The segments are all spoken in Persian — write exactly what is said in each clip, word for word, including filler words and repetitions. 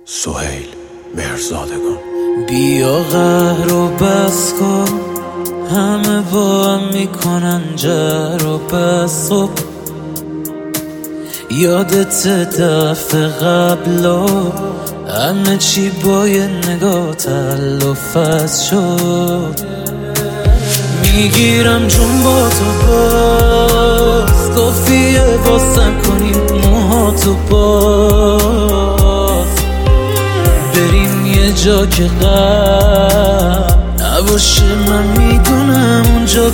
سهیل مهرزادگان. بیا قهر و بس کن، همه با هم میکنن جر و بس. خب یادت دفعه قبلا همه چی با یه نگاه تلافظ شد. میگیرم جون با تو باز، کافیه واسم کنیم موهاتو باز، بریم یه جا که غم نباشه. من میدونم اونجا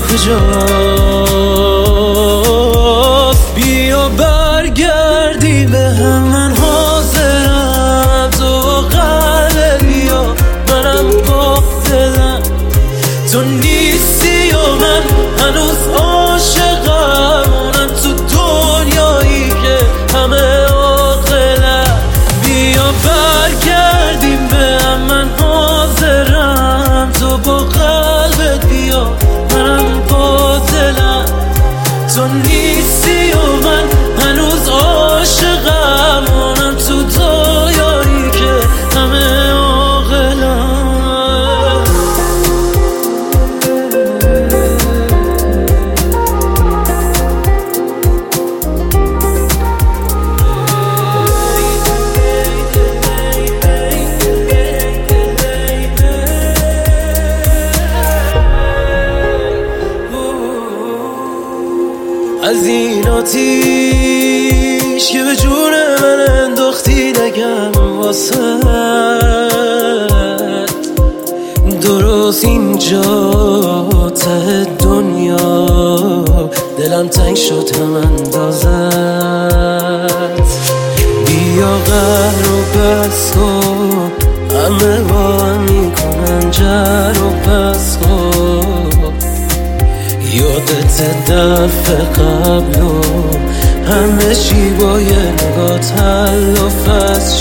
کجاست. بیا برگردی به هم، من حاضرم. تو قلب بیا، منم با دلم. تو نیستی و من هنوز عاشقم، اونم تو دنیایی که همه عاقلم. بیا برگردیم به هم، من حاضرم. تو با قلبت بیا، منم با دلم. تو نیستی و من هنوز عاشقم، اونم تو دنیایی که همه عاقلم. از این آتیش که به جون من انداختی نگم واسه درست اینجا ته دنیا دلم تنگ شد هم اندازت. بیا قهر و بس کن، همه با هم میکنن جر و بس کن. یادت دفعه قبلو همه چی با یه نگاه تلافظ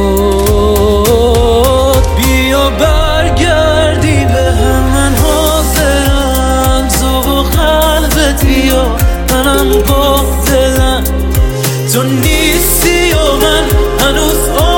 شد. بیا برگردی به هم، من حاضرم. تو با قلبت بیا، منم با دلم. تو نیستی و من هنوز